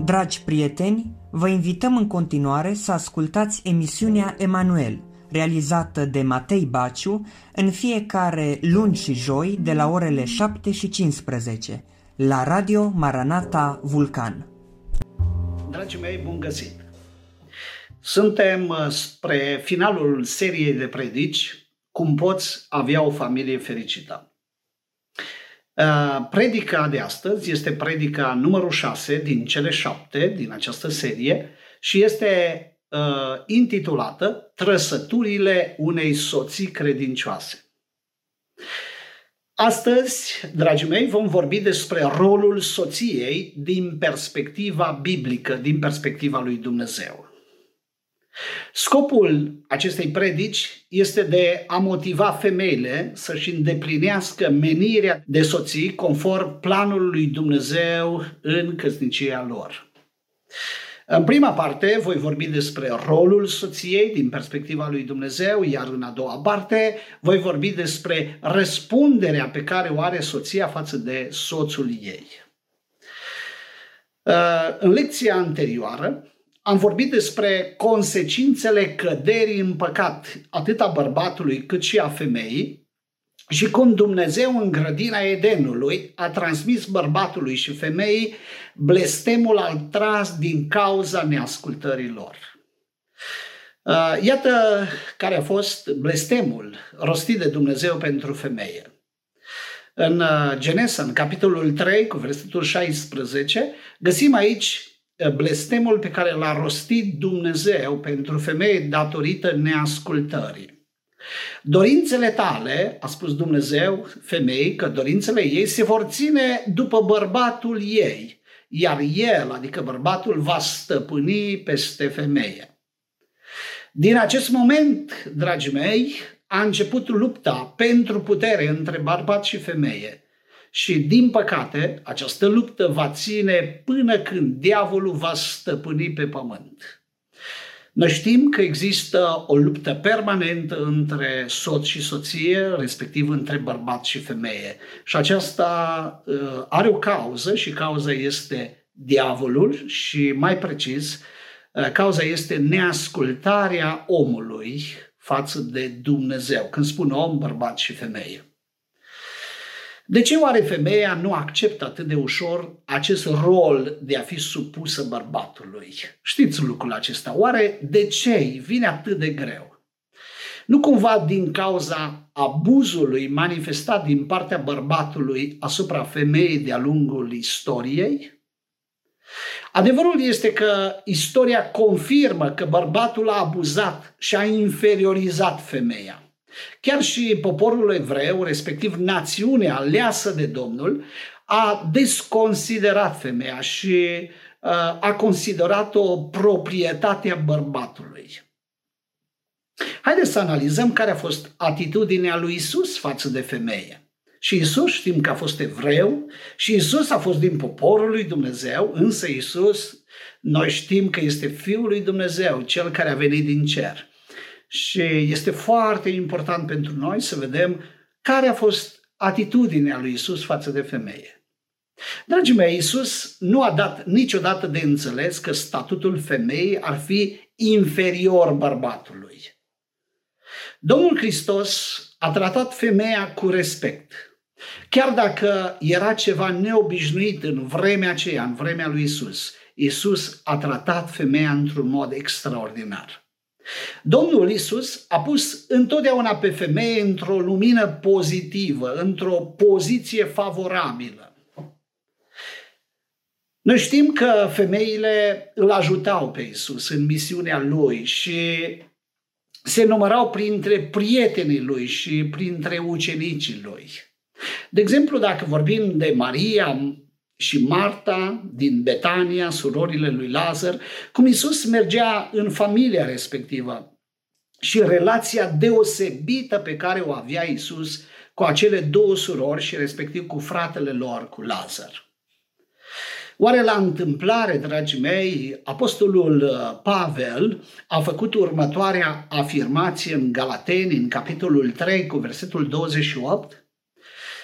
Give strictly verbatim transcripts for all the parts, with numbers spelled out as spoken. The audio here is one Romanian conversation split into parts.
Dragi prieteni, vă invităm în continuare să ascultați emisiunea Emanuel, realizată de Matei Baciu, în fiecare luni și joi de la orele șapte și cincisprezece, la Radio Maranata Vulcan. Dragii mei, bun găsit! Suntem spre finalul seriei de predici, cum poți avea o familie fericită. Predica de astăzi este predica numărul șase din cele șapte din această serie și este uh, intitulată Trăsăturile unei soții credincioase. Astăzi, dragii mei, vom vorbi despre rolul soției din perspectiva biblică, din perspectiva lui Dumnezeu. Scopul acestei predici este de a motiva femeile să-și îndeplinească menirea de soții conform planului lui Dumnezeu în căsnicia lor. În prima parte voi vorbi despre rolul soției din perspectiva lui Dumnezeu, iar în a doua parte voi vorbi despre răspunderea pe care o are soția față de soțul ei. În lecția anterioară am vorbit despre consecințele căderii în păcat, atât a bărbatului cât și a femeii, și cum Dumnezeu în grădina Edenului a transmis bărbatului și femeii blestemul al tras din cauza neascultării lor. Iată care a fost blestemul rostit de Dumnezeu pentru femeie. În Genesa, în capitolul trei, cu versetul șaisprezece, găsim aici blestemul pe care l-a rostit Dumnezeu pentru femeie datorită neascultării. Dorințele tale, a spus Dumnezeu femeii, că dorințele ei se vor ține după bărbatul ei, iar el, adică bărbatul, va stăpâni peste femeie. Din acest moment, dragii mei, a început lupta pentru putere între bărbat și femeie. Și, din păcate, această luptă va ține până când diavolul va stăpâni pe pământ. Noi știm că există o luptă permanentă între soț și soție, respectiv între bărbat și femeie. Și aceasta uh, are o cauză și cauza este diavolul și, mai precis, uh, cauza este neascultarea omului față de Dumnezeu. Când spun om, bărbat și femeie. De ce oare femeia nu acceptă atât de ușor acest rol de a fi supusă bărbatului? Știți lucrul acesta. Oare de ce îi vine atât de greu? Nu cumva din cauza abuzului manifestat din partea bărbatului asupra femeii de-a lungul istoriei? Adevărul este că istoria confirmă că bărbatul a abuzat și a inferiorizat femeia. Chiar și poporul evreu, respectiv națiunea aleasă de Domnul, a desconsiderat femeia și uh, a considerat-o proprietatea bărbatului. Haideți să analizăm care a fost atitudinea lui Isus față de femeie. Și Isus știm că a fost evreu și Isus a fost din poporul lui Dumnezeu, însă Isus, noi știm că este Fiul lui Dumnezeu, Cel care a venit din cer. Și este foarte important pentru noi să vedem care a fost atitudinea lui Isus față de femeie. Dragii mei, Isus nu a dat niciodată de înțeles că statutul femeii ar fi inferior bărbatului. Domnul Hristos a tratat femeia cu respect. Chiar dacă era ceva neobișnuit în vremea aceea, în vremea lui Isus, Isus a tratat femeia într-un mod extraordinar. Domnul Iisus a pus întotdeauna pe femeie într-o lumină pozitivă, într-o poziție favorabilă. Noi știm că femeile îl ajutau pe Iisus în misiunea lui și se numărau printre prietenii lui și printre ucenicii lui. De exemplu, dacă vorbim de Maria și Marta din Betania, surorile lui Lazar, cum Iisus mergea în familia respectivă și relația deosebită pe care o avea Iisus cu acele două surori și respectiv cu fratele lor, cu Lazar. Oare la întâmplare, dragii mei, apostolul Pavel a făcut următoarea afirmație în Galateni, în capitolul trei, cu versetul douăzeci și opt?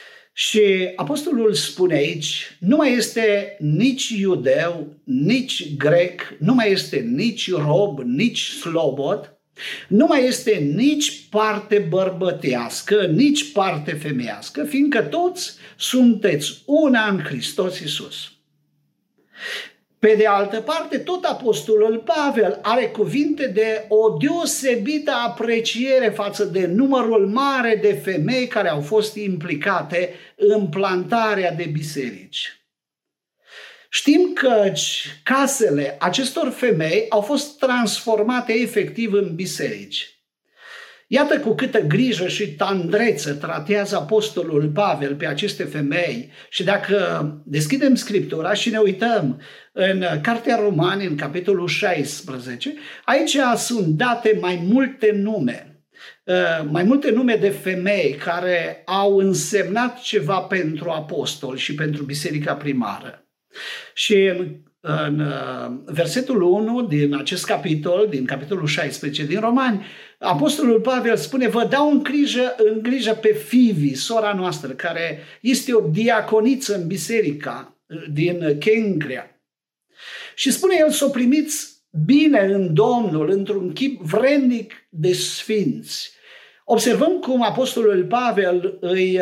Și apostolul spune aici, nu mai este nici iudeu, nici grec, nu mai este nici rob, nici slobod, nu mai este nici parte bărbătească, nici parte femeiască, fiindcă toți sunteți una în Hristos Iisus. Pe de altă parte, tot apostolul Pavel are cuvinte de o deosebită apreciere față de numărul mare de femei care au fost implicate în plantarea de biserici. Știm că casele acestor femei au fost transformate efectiv în biserici. Iată cu câtă grijă și tandreță tratează apostolul Pavel pe aceste femei și dacă deschidem Scriptura și ne uităm în Cartea Romani, în capitolul șaisprezece, aici sunt date mai multe nume, mai multe nume de femei care au însemnat ceva pentru apostol și pentru biserica primară. Și în În versetul unu din acest capitol, din capitolul șaisprezece din Romani, apostolul Pavel spune: vă dau în grijă, în grijă pe Fivi, sora noastră, care este o diaconiță în biserica din Kencrea. Și spune el să o primiți bine în Domnul, într-un chip vrednic de sfinți. Observăm cum apostolul Pavel îi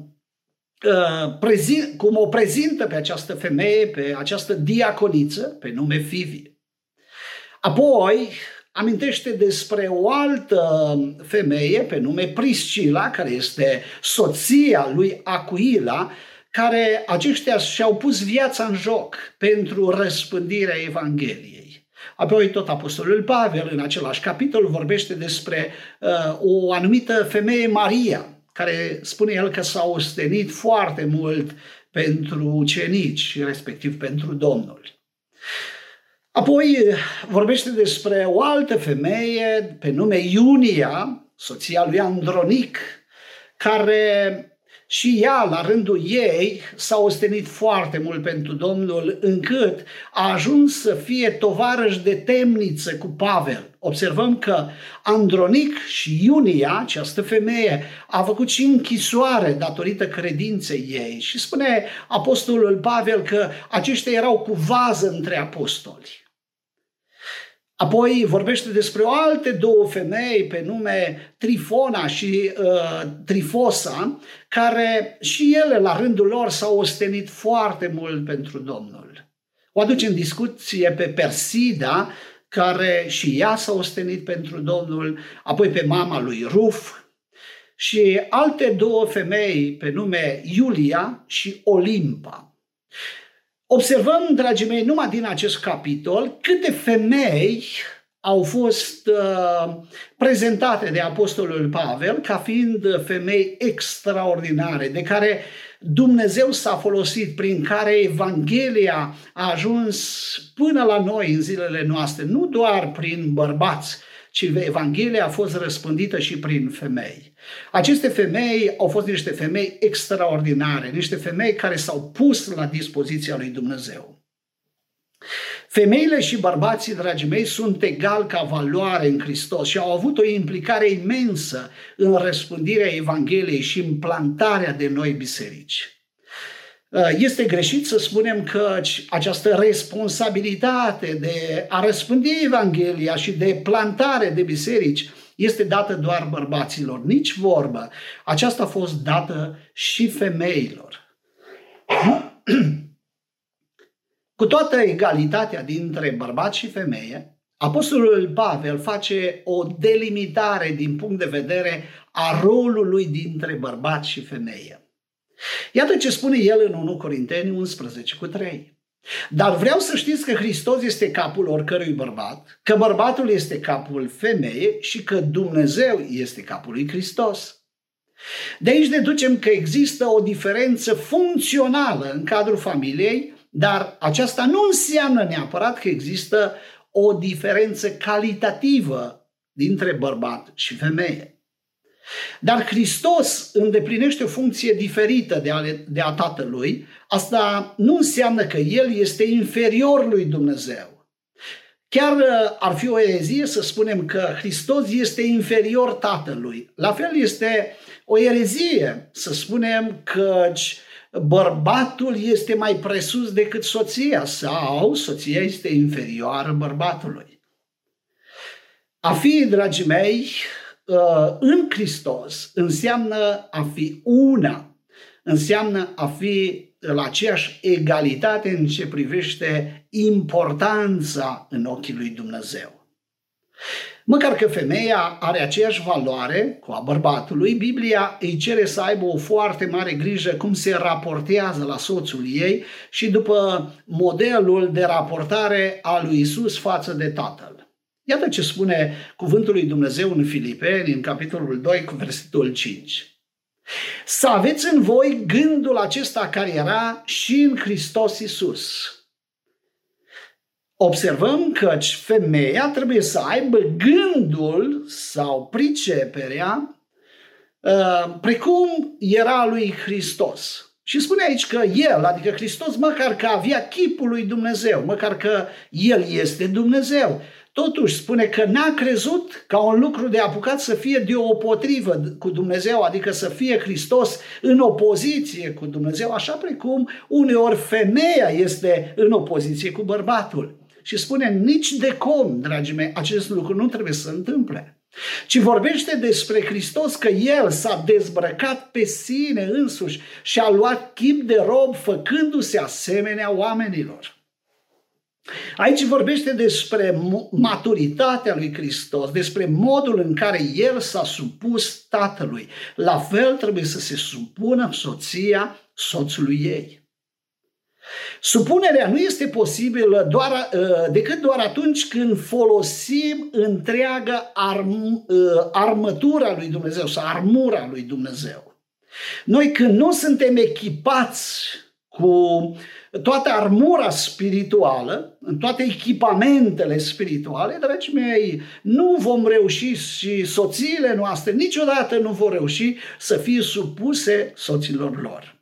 cum o prezintă pe această femeie, pe această diaconiță, pe nume Fivi. Apoi amintește despre o altă femeie, pe nume Priscila, care este soția lui Acuila, care aceștia și-au pus viața în joc pentru răspândirea Evangheliei. Apoi tot apostolul Pavel, în același capitol, vorbește despre uh, o anumită femeie, Maria, care spune el că s-a ostenit foarte mult pentru ucenici, respectiv pentru Domnul. Apoi vorbește despre o altă femeie pe nume Iunia, soția lui Andronic, care și ea, la rândul ei, s-a ostenit foarte mult pentru Domnul, încât a ajuns să fie tovarăș de temniță cu Pavel. Observăm că Andronic și Iunia, această femeie, a făcut și închisoare datorită credinței ei. Și spune apostolul Pavel că aceștia erau cu vază între apostoli. Apoi vorbește despre o alte două femei pe nume Trifona și uh, Trifosa, care și ele la rândul lor s-au ostenit foarte mult pentru Domnul. O aduce în discuție pe Persida, care și ea s-a ostenit pentru Domnul, apoi pe mama lui Ruf și alte două femei pe nume Iulia și Olimpa. Observăm, dragii mei, numai din acest capitol câte femei au fost uh, prezentate de apostolul Pavel ca fiind femei extraordinare, de care Dumnezeu s-a folosit, prin care Evanghelia a ajuns până la noi în zilele noastre, nu doar prin bărbați, ci Evanghelia a fost răspândită și prin femei. Aceste femei au fost niște femei extraordinare, niște femei care s-au pus la dispoziția lui Dumnezeu. Femeile și bărbații, dragii mei, sunt egal ca valoare în Hristos și au avut o implicare imensă în răspândirea Evangheliei și în plantarea de noi biserici. Este greșit să spunem că această responsabilitate de a răspândi Evanghelia și de plantare de biserici este dată doar bărbaților. Nici vorbă. Aceasta a fost dată și femeilor. Cu toată egalitatea dintre bărbați și femeie, apostolul Pavel face o delimitare din punct de vedere a rolului dintre bărbați și femeie. Iată ce spune el în unu Corinteni unsprezece cu trei. Dar vreau să știți că Hristos este capul oricărui bărbat, că bărbatul este capul femeii și că Dumnezeu este capul lui Hristos. De aici deducem că există o diferență funcțională în cadrul familiei, dar aceasta nu înseamnă neapărat că există o diferență calitativă dintre bărbat și femeie. Dar Hristos îndeplinește o funcție diferită de a, de a Tatălui. Asta nu înseamnă că El este inferior lui Dumnezeu. Chiar ar fi o erezie să spunem că Hristos este inferior Tatălui. La fel este o erezie să spunem că bărbatul este mai presus decât soția sau soția este inferioară bărbatului. A fi, dragii mei, în Hristos înseamnă a fi una, înseamnă a fi la aceeași egalitate în ce privește importanța în ochii lui Dumnezeu. Măcar că femeia are aceeași valoare cu a bărbatului, Biblia îi cere să aibă o foarte mare grijă cum se raportează la soțul ei și după modelul de raportare a lui Isus față de Tatăl. Iată ce spune cuvântul lui Dumnezeu în Filipeni, în capitolul doi, cu versetul cinci. Să aveți în voi gândul acesta care era și în Hristos Iisus. Observăm că femeia trebuie să aibă gândul sau priceperea precum era lui Hristos. Și spune aici că El, adică Hristos, măcar că avea chipul lui Dumnezeu, măcar că El este Dumnezeu, totuși spune că n-a crezut ca un lucru de apucat să fie deopotrivă cu Dumnezeu, adică să fie Hristos în opoziție cu Dumnezeu, așa precum uneori femeia este în opoziție cu bărbatul. Și spune nici de cum, dragii mei, acest lucru nu trebuie să se întâmple. Ci vorbește despre Hristos că El s-a dezbrăcat pe sine însuși și a luat chip de rob făcându-se asemenea oamenilor. Aici vorbește despre maturitatea lui Hristos, despre modul în care El s-a supus Tatălui. La fel trebuie să se supună soția soțului ei. Supunerea nu este posibilă doar, decât doar atunci când folosim întreaga arm, armătura lui Dumnezeu sau armura lui Dumnezeu. Noi când nu suntem echipați cu toată armura spirituală, în toate echipamentele spirituale, dragii mei, nu vom reuși și soțiile noastre niciodată nu vor reuși să fie supuse soților lor.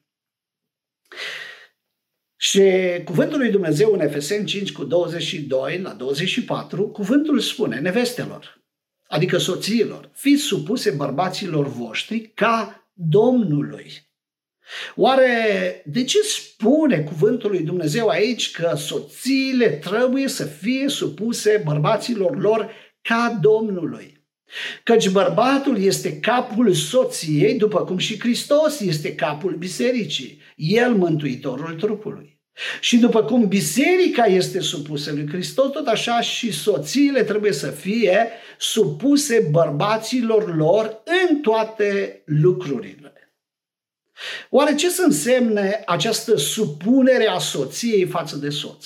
Și cuvântul lui Dumnezeu în Efeseni cinci cu douăzeci și doi la douăzeci și patru, cuvântul spune nevestelor, adică soțiilor, fiți supuse bărbaților voștri ca Domnului. Oare de ce spune cuvântul lui Dumnezeu aici că soțiile trebuie să fie supuse bărbaților lor ca Domnului? Căci bărbatul este capul soției, după cum și Hristos este capul bisericii, El mântuitorul trupului. Și după cum biserica este supusă lui Hristos, tot așa și soțiile trebuie să fie supuse bărbaților lor în toate lucrurile. Oare ce să însemne această supunere a soției față de soț?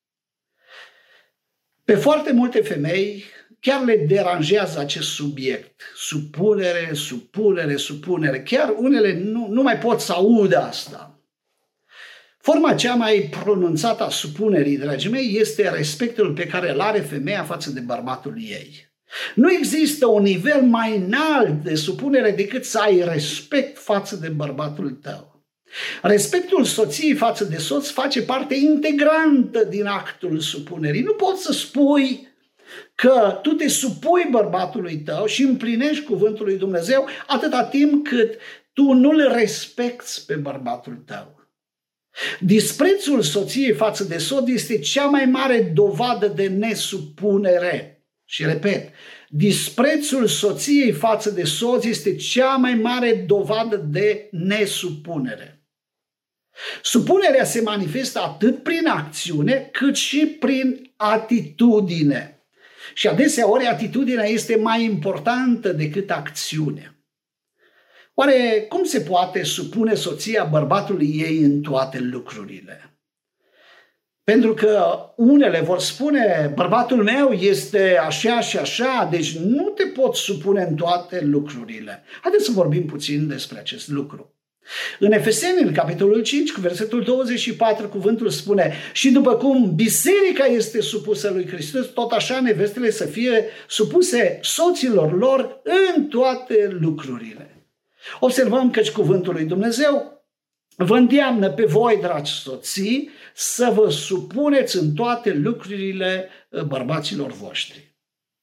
Pe foarte multe femei chiar le deranjează acest subiect. Supunere, supunere, supunere. Chiar unele nu, nu mai pot să audă asta. Forma cea mai pronunțată a supunerii, dragii mei, este respectul pe care îl are femeia față de bărbatul ei. Nu există un nivel mai înalt de supunere decât să ai respect față de bărbatul tău. Respectul soției față de soț face parte integrantă din actul supunerii. Nu poți să spui că tu te supui bărbatului tău și împlinești cuvântul lui Dumnezeu atâta timp cât tu nu-l respecti pe bărbatul tău. Disprețul soției față de soț este cea mai mare dovadă de nesupunere. Și repet, disprețul soției față de soț este cea mai mare dovadă de nesupunere. Supunerea se manifestă atât prin acțiune cât și prin atitudine. Și adesea ori atitudinea este mai importantă decât acțiunea. Oare cum se poate supune soția bărbatului ei în toate lucrurile? Pentru că unele vor spune, bărbatul meu este așa și așa, deci nu te poți supune în toate lucrurile. Haideți să vorbim puțin despre acest lucru. În Efeseni, în capitolul cinci, cu versetul douăzeci și patru, cuvântul spune: și după cum biserica este supusă lui Hristos, tot așa nevestele să fie supuse soților lor în toate lucrurile. Observăm că cuvântul lui Dumnezeu vă îndeamnă pe voi, dragi soții, să vă supuneți în toate lucrurile bărbaților voștri.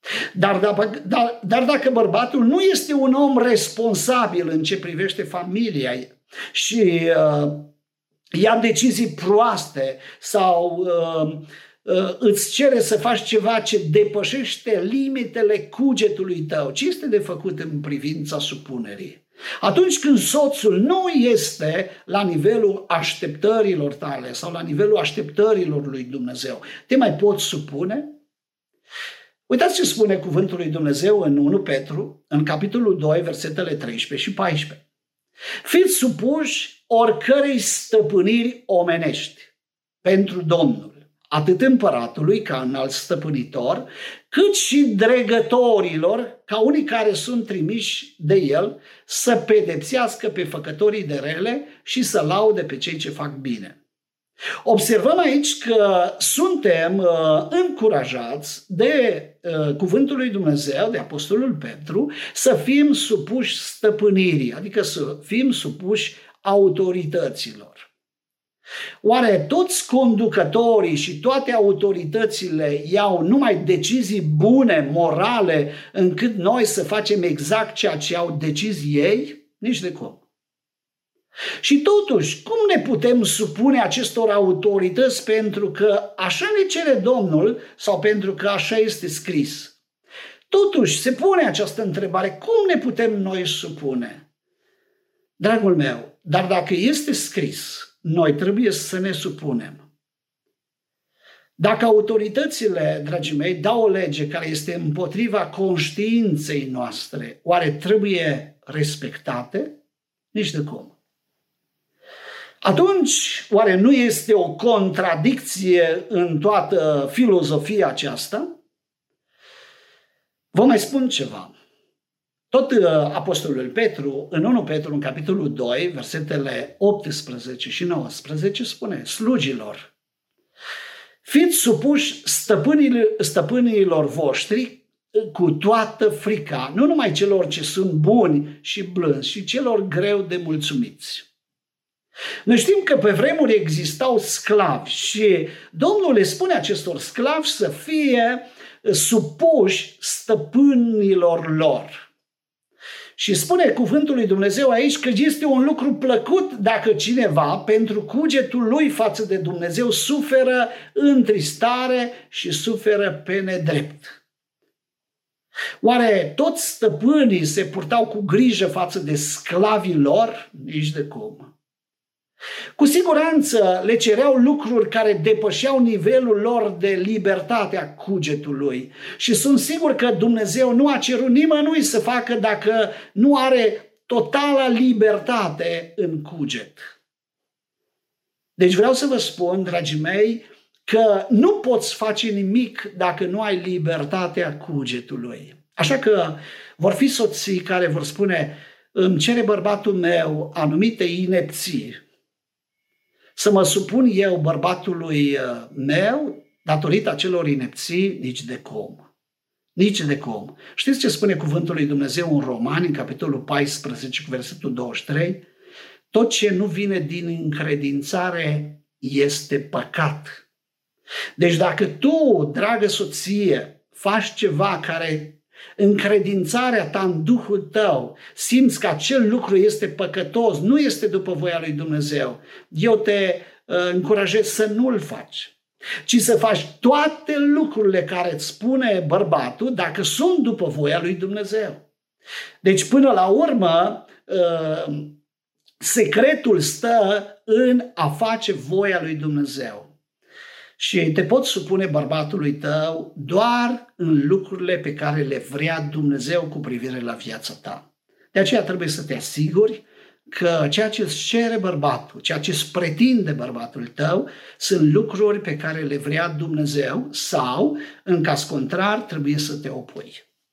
Dar, dar, dar, dar dacă bărbatul nu este un om responsabil în ce privește familia și uh, ia decizii proaste sau uh, uh, îți cere să faci ceva ce depășește limitele cugetului tău, ce este de făcut în privința supunerii? Atunci când soțul nu este la nivelul așteptărilor tale sau la nivelul așteptărilor lui Dumnezeu, te mai poți supune? Uitați ce spune cuvântul lui Dumnezeu în unu Petru, în capitolul doi, versetele treisprezece și paisprezece. Fiți supuși oricărei stăpâniri omenești pentru Domnul, atât împăratului ca înalt stăpânitor, cât și dregătorilor, ca unii care sunt trimiși de el, să pedepsească pe făcătorii de rele și să laude pe cei ce fac bine. Observăm aici că suntem uh, încurajați de uh, cuvântul lui Dumnezeu, de Apostolul Petru, să fim supuși stăpânirii, adică să fim supuși autorităților. Oare toți conducătorii și toate autoritățile iau numai decizii bune, morale, încât noi să facem exact ceea ce au decis ei? Nici de cum. Și totuși, cum ne putem supune acestor autorități pentru că așa ne cere Domnul sau pentru că așa este scris? Totuși, se pune această întrebare, cum ne putem noi supune? Dragul meu, dar dacă este scris, noi trebuie să ne supunem. Dacă autoritățile, dragii mei, dau o lege care este împotriva conștiinței noastre, oare trebuie respectate? Nici de cum. Atunci, oare nu este o contradicție în toată filozofia aceasta? Vă mai spun ceva. Tot Apostolul Petru, în unu Petru, în capitolul doi, versetele optsprezece și nouăsprezece, spune: slugilor, fiți supuși stăpânilor, stăpânilor voștri cu toată frica, nu numai celor ce sunt buni și blânzi, ci celor greu de mulțumiți. Noi știm că pe vremuri existau sclavi și Domnul le spune acestor sclavi să fie supuși stăpânilor lor. Și spune cuvântul lui Dumnezeu aici că este un lucru plăcut dacă cineva, pentru cugetul lui față de Dumnezeu, suferă întristare și suferă pe nedrept. Oare toți stăpânii se purtau cu grijă față de sclavii lor? Nici de cum. Cu siguranță le cereau lucruri care depășeau nivelul lor de libertate a cugetului. Și sunt sigur că Dumnezeu nu a cerut nimănui să facă dacă nu are totală libertate în cuget. Deci vreau să vă spun, dragii mei, că nu poți face nimic dacă nu ai libertatea cugetului. Așa că vor fi soții care vor spune: îmi cere bărbatul meu anumite inepții, să mă supun eu bărbatului meu datorită acelor inepții? Nici de cum. Nici de cum. Știți ce spune cuvântul lui Dumnezeu în Romani, în capitolul paisprezece, cu versetul douăzeci și trei? Tot ce nu vine din încredințare este păcat. Deci dacă tu, dragă soție, faci ceva care încredințarea ta în Duhul tău, simți că acel lucru este păcătos, nu este după voia lui Dumnezeu, eu te uh, încurajez să nu-l faci, ci să faci toate lucrurile care îți spune bărbatul dacă sunt după voia lui Dumnezeu. Deci până la urmă, uh, secretul stă în a face voia lui Dumnezeu. Și te poți supune bărbatului tău doar în lucrurile pe care le vrea Dumnezeu cu privire la viața ta. De aceea trebuie să te asiguri că ceea ce îți cere bărbatul, ceea ce îți pretinde bărbatul tău, sunt lucruri pe care le vrea Dumnezeu sau, în caz contrar, trebuie să te opui.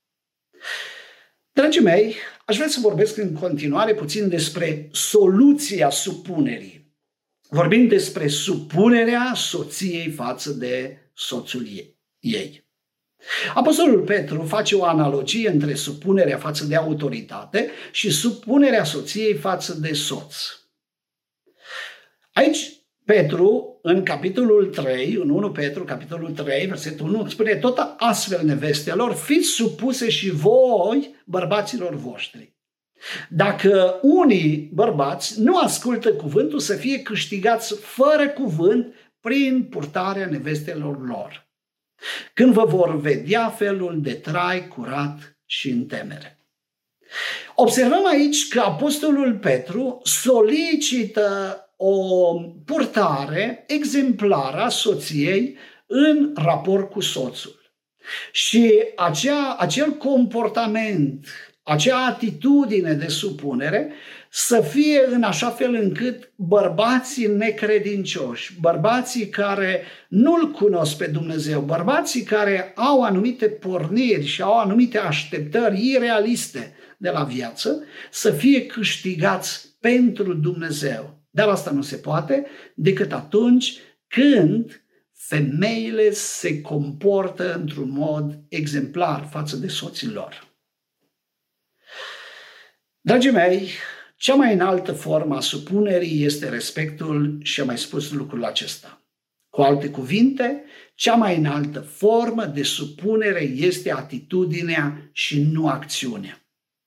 Dragii mei, aș vrea să vorbesc în continuare puțin despre soluția supunerii. Vorbim despre supunerea soției față de soțul ei. Apostolul Petru face o analogie între supunerea față de autoritate și supunerea soției față de soț. Aici Petru, în capitolul trei, în unu Petru, capitolul trei, versetul unu, spune tot astfel nevestelor, fiți supuse și voi bărbaților voștri. Dacă unii bărbați nu ascultă cuvântul, să fie câștigați fără cuvânt prin purtarea nevestelor lor, când vă vor vedea felul de trai curat și în temere. Observăm aici că apostolul Petru solicită o purtare exemplară a soției în raport cu soțul. Și acea, acel comportament, acea atitudine de supunere să fie în așa fel încât bărbații necredincioși, bărbații care nu-L cunosc pe Dumnezeu, bărbații care au anumite porniri și au anumite așteptări irealiste de la viață, să fie câștigați pentru Dumnezeu. Dar asta nu se poate decât atunci când femeile se comportă într-un mod exemplar față de soții lor. Dragii mei, cea mai înaltă formă a supunerii este respectul și am mai spus lucrul acesta. Cu alte cuvinte, cea mai înaltă formă de supunere este atitudinea și nu acțiunea.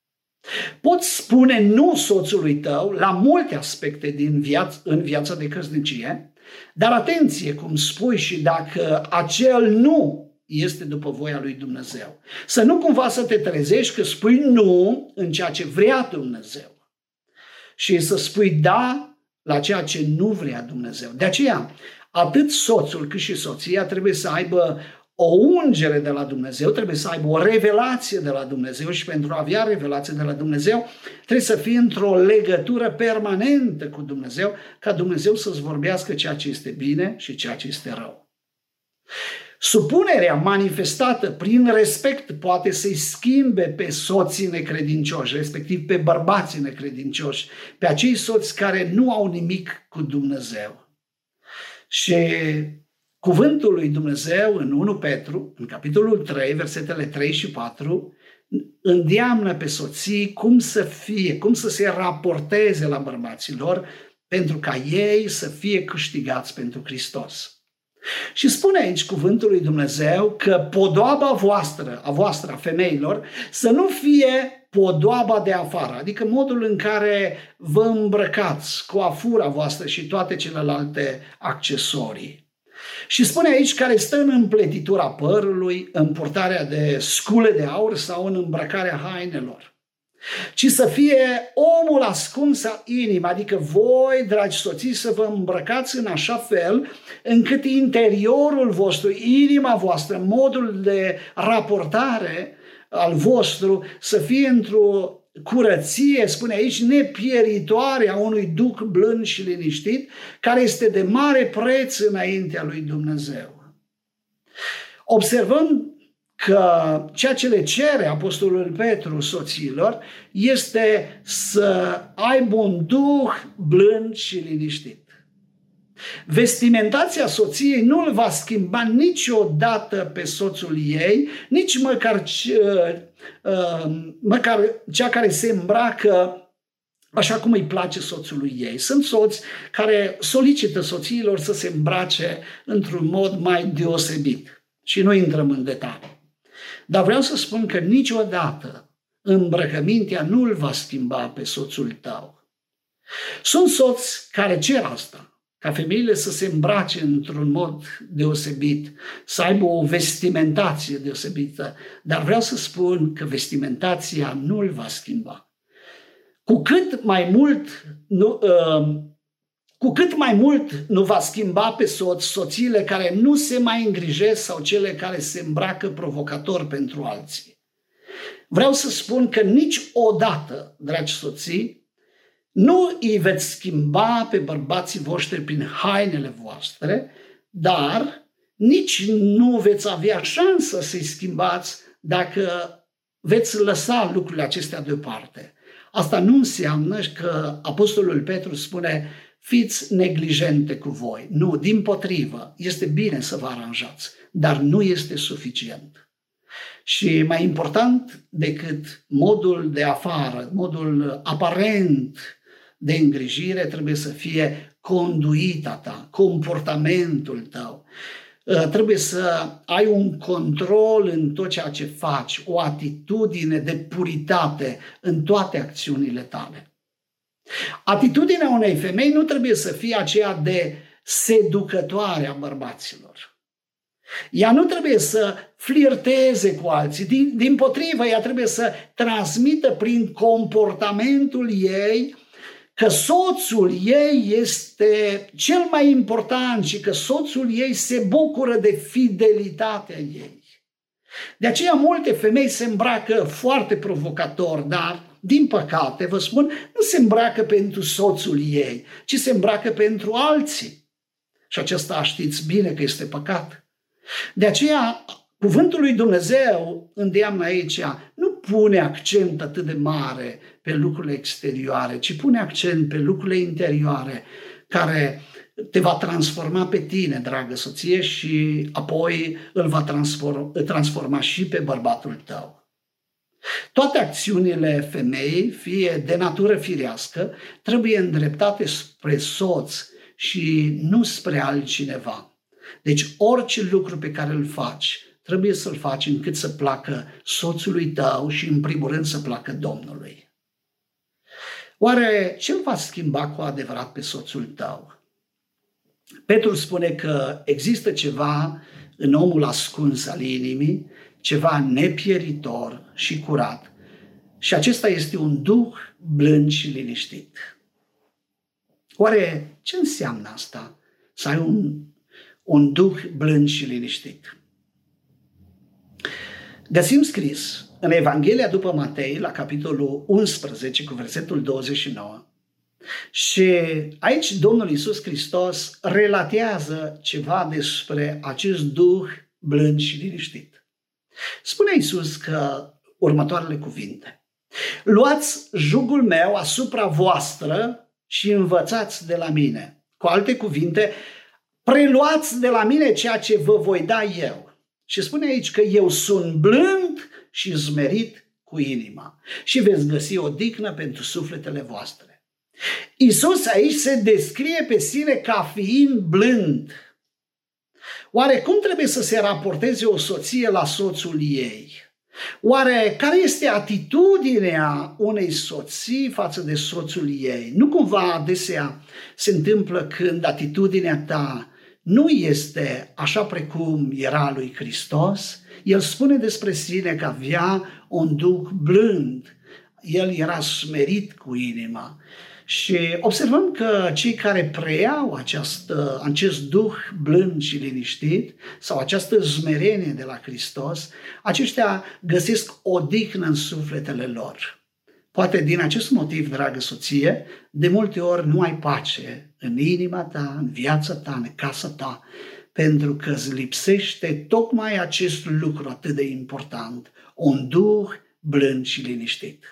Poți spune nu soțului tău la multe aspecte din viață, în viața de căsnicie, dar atenție cum spui și dacă acel nu este după voia lui Dumnezeu. Să nu cumva să te trezești că spui nu în ceea ce vrea Dumnezeu și să spui da la ceea ce nu vrea Dumnezeu. De aceea, atât soțul cât și soția trebuie să aibă o ungere de la Dumnezeu, trebuie să aibă o revelație de la Dumnezeu și pentru a avea revelație de la Dumnezeu trebuie să fie într-o legătură permanentă cu Dumnezeu, ca Dumnezeu să-ți vorbească ceea ce este bine și ceea ce este rău. Supunerea manifestată prin respect poate să-i schimbe pe soții necredincioși, respectiv pe bărbații necredincioși, pe acei soți care nu au nimic cu Dumnezeu. Și cuvântul lui Dumnezeu în unu Petru, în capitolul trei, versetele trei și patru, îndeamnă pe soții cum să fie, cum să se raporteze la bărbații lor pentru ca ei să fie câștigați pentru Hristos. Și spune aici cuvântul lui Dumnezeu că podoaba voastră, a voastră, a femeilor, să nu fie podoaba de afară, adică modul în care vă îmbrăcați, coafura voastră și toate celelalte accesorii. Și spune aici care stă în împletitura părului, în purtarea de scule de aur sau în îmbrăcarea hainelor. Ci să fie omul ascuns a inimii, adică voi, dragi soții, să vă îmbrăcați în așa fel încât interiorul vostru, inima voastră, modul de raportare al vostru să fie într-o curăție, spune aici, nepieritoare a unui duc blând și liniștit, care este de mare preț înaintea lui Dumnezeu. Observăm că ceea ce le cere apostolul Petru soțiilor este să aibă un duh blând și liniștit. Vestimentația soției nu îl va schimba niciodată pe soțul ei, nici măcar, măcar cea care se îmbracă așa cum îi place soțului ei. Sunt soți care solicită soțiilor să se îmbrace într-un mod mai deosebit și nu intrăm în detalii. Dar vreau să spun că niciodată îmbrăcămintea nu îl va schimba pe soțul tău. Sunt soți care cer asta, ca femeile să se îmbrace într-un mod deosebit, să aibă o vestimentație deosebită, dar vreau să spun că vestimentația nu îl va schimba. Cu cât mai mult nu, uh, cu cât mai mult nu va schimba pe soț soțiile care nu se mai îngrijesc sau cele care se îmbracă provocator pentru alții. Vreau să spun că niciodată, dragi soții, nu îi veți schimba pe bărbații voștri prin hainele voastre, dar nici nu veți avea șansă să-i schimbați dacă veți lăsa lucrurile acestea deoparte. Asta nu înseamnă că apostolul Petru spune fiți neglijente cu voi. Nu, dimpotrivă, este bine să vă aranjați, dar nu este suficient. Și mai important decât modul de afară, modul aparent de îngrijire, trebuie să fie conduita ta, comportamentul tău. Trebuie să ai un control în tot ceea ce faci, o atitudine de puritate în toate acțiunile tale. Atitudinea unei femei nu trebuie să fie aceea de seducătoare a bărbaților. Ea nu trebuie să flirteze cu alții, din, din potrivă, ea trebuie să transmită prin comportamentul ei că soțul ei este cel mai important și că soțul ei se bucură de fidelitatea ei. De aceea multe femei se îmbracă foarte provocator, dar, din păcate, vă spun, nu se îmbracă pentru soțul ei, ci se îmbracă pentru alții. Și acesta știți bine că este păcat. De aceea, cuvântul lui Dumnezeu îndeamnă aici, nu pune accent atât de mare pe lucrurile exterioare, ci pune accent pe lucrurile interioare, care te va transforma pe tine, dragă soție, și apoi îl va transforma, transforma și pe bărbatul tău. Toate acțiunile femeii, fie de natură firească, trebuie îndreptate spre soț și nu spre altcineva. Deci orice lucru pe care îl faci, trebuie să-l faci încât să placă soțului tău și în primul rând să placă Domnului. Oare ce îl va schimba cu adevărat pe soțul tău? Petru spune că există ceva în omul ascuns al inimii, ceva nepieritor și curat, și acesta este un duh blând și liniștit. Oare ce înseamnă asta? Să ai un, un duh blând și liniștit. Găsim scris în Evanghelia după Matei, la capitolul unsprezece, cu versetul douăzeci și nouă, și aici Domnul Iisus Hristos relatează ceva despre acest duh blând și liniștit. Spune Iisus că următoarele cuvinte: luați jugul meu asupra voastră și învățați de la mine. Cu alte cuvinte, preluați de la mine ceea ce vă voi da eu. Și spune aici că eu sunt blând și smerit cu inima și veți găsi odihnă pentru sufletele voastre. Iisus aici se descrie pe sine ca fiind blând. Oare cum trebuie să se raporteze o soție la soțul ei? Oare care este atitudinea unei soții față de soțul ei? Nu cumva adesea se întâmplă când atitudinea ta nu este așa precum era lui Hristos? El spune despre sine că avea un duh blând. El era smerit cu inima. Și observăm că cei care preiau această, acest duh blând și liniștit sau această smerenie de la Hristos, aceștia găsesc odihnă în sufletele lor. Poate din acest motiv, dragă soție, de multe ori nu ai pace în inima ta, în viața ta, în casa ta, pentru că îți lipsește tocmai acest lucru atât de important, un duh blând și liniștit.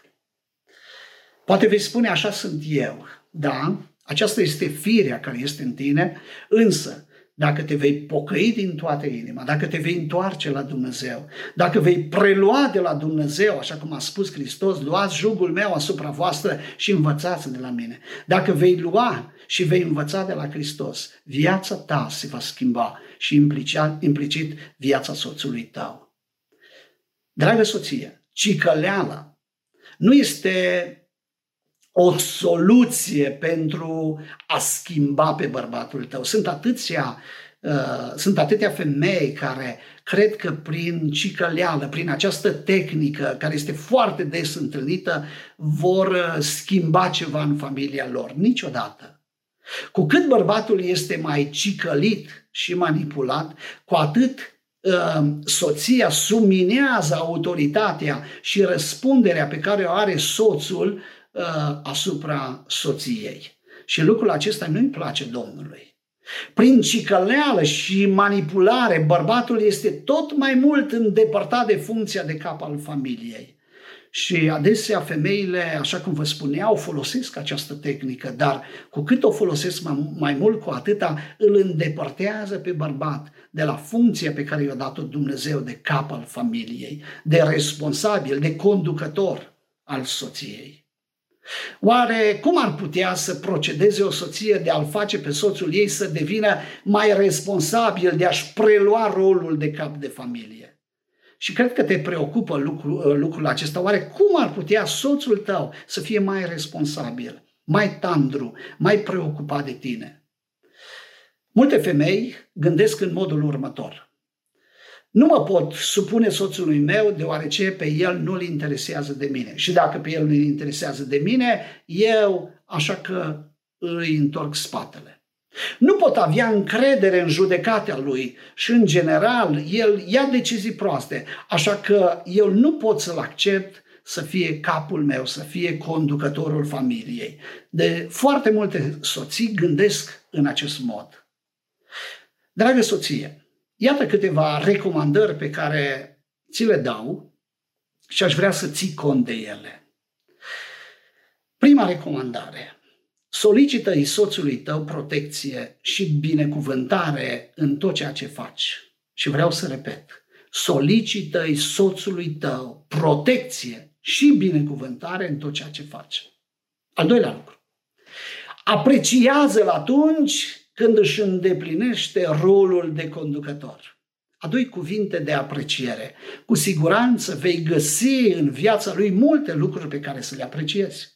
Poate vei spune, așa sunt eu, da, aceasta este firea care este în tine, însă dacă te vei pocăi din toată inima, dacă te vei întoarce la Dumnezeu, dacă vei prelua de la Dumnezeu, așa cum a spus Hristos, luați jugul meu asupra voastră și învățați de la mine. Dacă vei lua și vei învăța de la Hristos, viața ta se va schimba și implicit, implicit viața soțului tău. Dragă soție, cicăleala nu este o soluție pentru a schimba pe bărbatul tău. Sunt atâția, uh, sunt atâtea femei care cred că prin cicăleală, prin această tehnică care este foarte des întâlnită, vor schimba ceva în familia lor. Niciodată. Cu cât bărbatul este mai cicălit și manipulat, cu atât uh, soția subminează autoritatea și răspunderea pe care o are soțul asupra soției. Și lucrul acesta nu îi place Domnului. Prin cicăleală și manipulare, bărbatul este tot mai mult îndepărtat de funcția de cap al familiei. Și adesea femeile, așa cum vă spuneau, folosesc această tehnică, dar cu cât o folosesc mai, mai mult, cu atâta îl îndepărtează pe bărbat de la funcția pe care i-a dat-o Dumnezeu de cap al familiei, de responsabil, de conducător al soției. Oare cum ar putea să procedeze o soție de a-l face pe soțul ei să devină mai responsabil, de a-și prelua rolul de cap de familie? Și cred că te preocupă lucrul, lucrul acesta. Oare cum ar putea soțul tău să fie mai responsabil, mai tandru, mai preocupat de tine? Multe femei gândesc în modul următor: nu mă pot supune soțului meu deoarece pe el nu-l interesează de mine. Și dacă pe el nu-l interesează de mine, eu așa că îi întorc spatele. Nu pot avea încredere în judecata lui și în general el ia decizii proaste, așa că eu nu pot să-l accept să fie capul meu, să fie conducătorul familiei. De foarte multe soții gândesc în acest mod. Dragă soție, iată câteva recomandări pe care ți le dau și aș vrea să ții cont de ele. Prima recomandare: solicită-i soțului tău protecție și binecuvântare în tot ceea ce faci. Și vreau să repet: solicită-i soțului tău protecție și binecuvântare în tot ceea ce faci. Al doilea lucru: apreciază-l atunci când își îndeplinește rolul de conducător. Adu-i cuvinte de apreciere. Cu siguranță vei găsi în viața lui multe lucruri pe care să le apreciezi.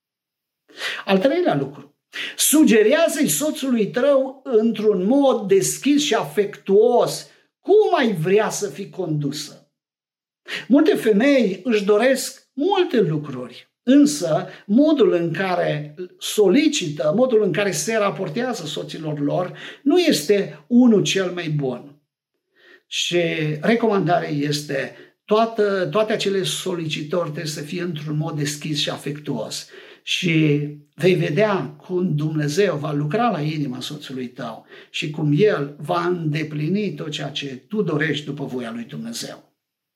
Al treilea lucru: sugerează-i soțului tău într-un mod deschis și afectuos cum ai vrea să fii condusă. Multe femei își doresc multe lucruri, însă modul în care solicită, modul în care se raportează soților lor nu este unul cel mai bun. Și recomandarea este: toată, toate acele solicitări trebuie să fie într-un mod deschis și afectuos. Și vei vedea cum Dumnezeu va lucra la inima soțului tău și cum El va îndeplini tot ceea ce tu dorești după voia lui Dumnezeu.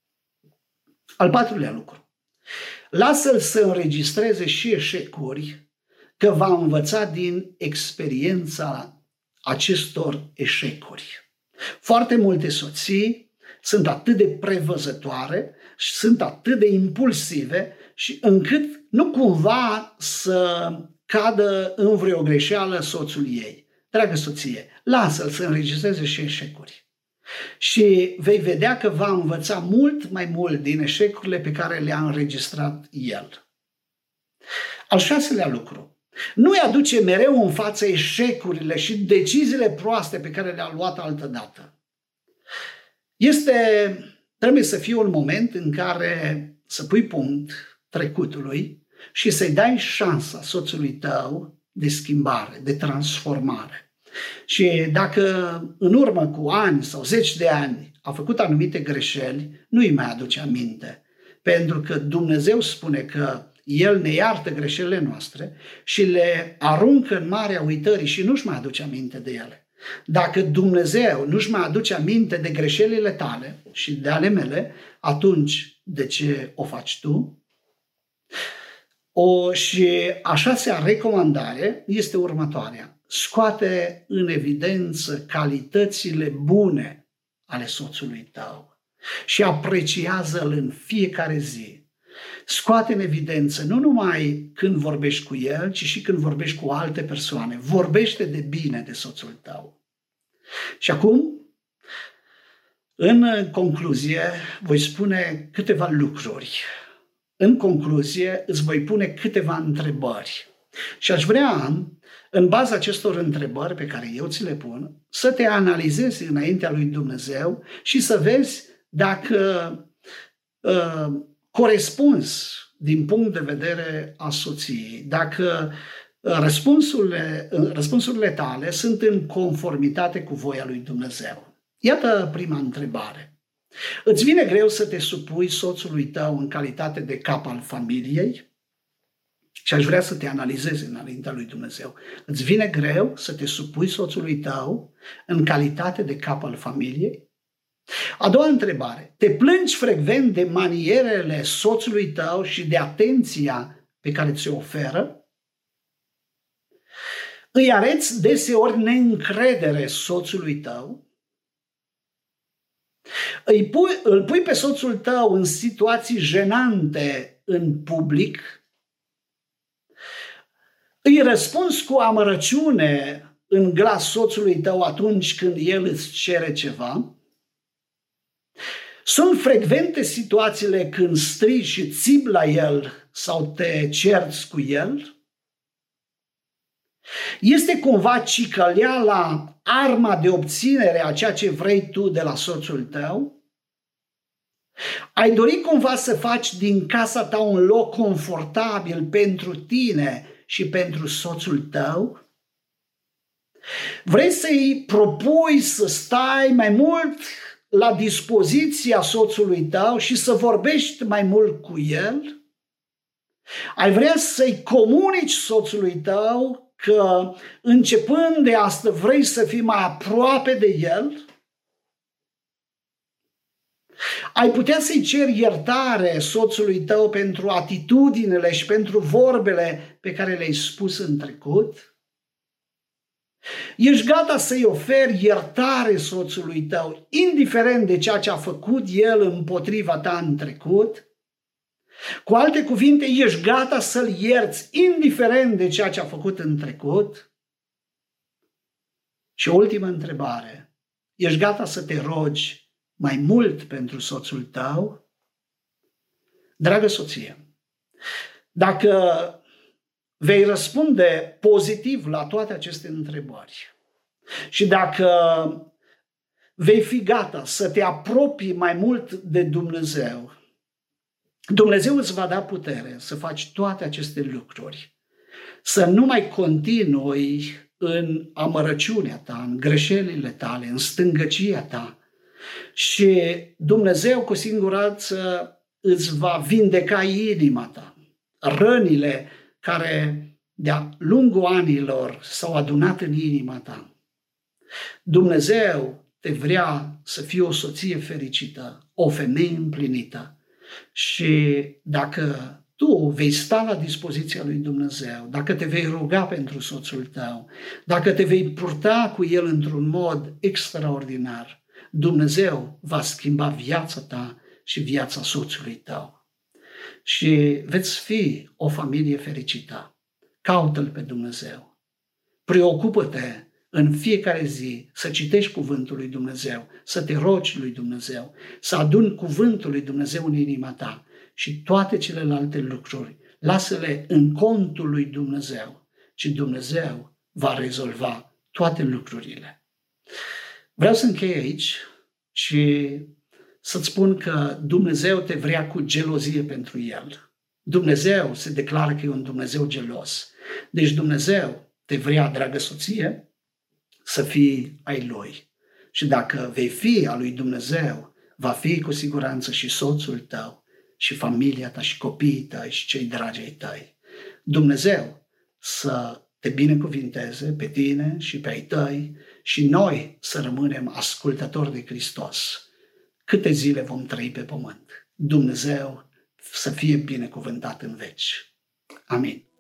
Al patrulea lucru: lasă-l să înregistreze și eșecuri, că va învăța din experiența acestor eșecuri. Foarte multe soții sunt atât de prevăzătoare și sunt atât de impulsive și încât nu cumva să cadă în vreo greșeală soțul ei. Dragă soție, lasă-l să înregistreze și eșecuri. Și vei vedea că va învăța mult mai mult din eșecurile pe care le-a înregistrat el. Al șaselea lucru: nu-i aduce mereu în față eșecurile și deciziile proaste pe care le-a luat altădată. Este, trebuie să fie un moment în care să pui punct trecutului și să-i dai șansa soțului tău de schimbare, de transformare. Și dacă în urmă cu ani sau zeci de ani a făcut anumite greșeli, nu îi mai aduce aminte. Pentru că Dumnezeu spune că El ne iartă greșelile noastre și le aruncă în marea uitării și nu-și mai aduce aminte de ele. Dacă Dumnezeu nu-și mai aduce aminte de greșelile tale și de ale mele, atunci de ce o faci tu? O, și a șasea recomandare este următoarea: scoate în evidență calitățile bune ale soțului tău și apreciază-l în fiecare zi. Scoate în evidență nu numai când vorbești cu el, ci și când vorbești cu alte persoane. Vorbește de bine de soțul tău. Și acum, în concluzie, voi spune câteva lucruri. În concluzie, îți voi pune câteva întrebări. Și aș vrea, în baza acestor întrebări pe care eu ți le pun, să te analizezi înaintea lui Dumnezeu și să vezi dacă uh, corespunzi din punct de vedere a soției, dacă răspunsurile, răspunsurile tale sunt în conformitate cu voia lui Dumnezeu. Iată prima întrebare. Îți vine greu să te supui soțului tău în calitate de cap al familiei? Și aș vrea să te analizezi înaintea lui Dumnezeu. Îți vine greu să te supui soțului tău în calitate de cap al familiei? A doua întrebare. Te plângi frecvent de manierele soțului tău și de atenția pe care ți-o oferă? Îi arăți deseori neîncredere soțului tău? Îi pui, îl pui pe soțul tău în situații jenante în public? Îi răspunzi cu amărăciune în glas soțului tău atunci când el îți cere ceva? Sunt frecvente situațiile când strigi și țipi la el sau te cerți cu el? Este cumva cicăleala arma de obținere a ceea ce vrei tu de la soțul tău? Ai dori cumva să faci din casa ta un loc confortabil pentru tine și pentru soțul tău? Vrei să-i propui să stai mai mult la dispoziția soțului tău și să vorbești mai mult cu el? Ai vrea să-i comunici soțului tău că începând de astăzi vrei să fii mai aproape de el? Ai putea să-i ceri iertare soțului tău pentru atitudinile și pentru vorbele pe care le-ai spus în trecut? Ești gata să-i oferi iertare soțului tău, indiferent de ceea ce a făcut el împotriva ta în trecut? Cu alte cuvinte, ești gata să-l ierți, indiferent de ceea ce a făcut în trecut? Și ultima întrebare, ești gata să te rogi mai mult pentru soțul tău? Dragă soție, dacă vei răspunde pozitiv la toate aceste întrebări și dacă vei fi gata să te apropii mai mult de Dumnezeu, Dumnezeu îți va da putere să faci toate aceste lucruri, să nu mai continui în amărăciunea ta, în greșelile tale, în stângăcia ta. Și Dumnezeu cu siguranță îți va vindeca inima ta. Rănile care de-a lungul anilor s-au adunat în inima ta. Dumnezeu te vrea să fii o soție fericită, o femeie împlinită. Și dacă tu vei sta la dispoziția lui Dumnezeu, dacă te vei ruga pentru soțul tău, dacă te vei purta cu el într-un mod extraordinar, Dumnezeu va schimba viața ta și viața soțului tău. Și veți fi o familie fericită. Caută-L pe Dumnezeu. Preocupă-te în fiecare zi să citești cuvântul lui Dumnezeu, să te rogi lui Dumnezeu, să aduni cuvântul lui Dumnezeu în inima ta și toate celelalte lucruri, lasă-le în contul lui Dumnezeu și Dumnezeu va rezolva toate lucrurile. Vreau să închei aici și să-ți spun că Dumnezeu te vrea cu gelozie pentru El. Dumnezeu se declară că e un Dumnezeu gelos. Deci Dumnezeu te vrea, dragă soție, să fii ai Lui. Și dacă vei fi a lui Dumnezeu, va fi cu siguranță și soțul tău, și familia ta, și copiii tăi, și cei dragi ai tăi. Dumnezeu să te binecuvinteze pe tine și pe ai tăi și noi să rămânem ascultători de Hristos. Câte zile vom trăi pe pământ. Dumnezeu să fie binecuvântat în veci. Amin.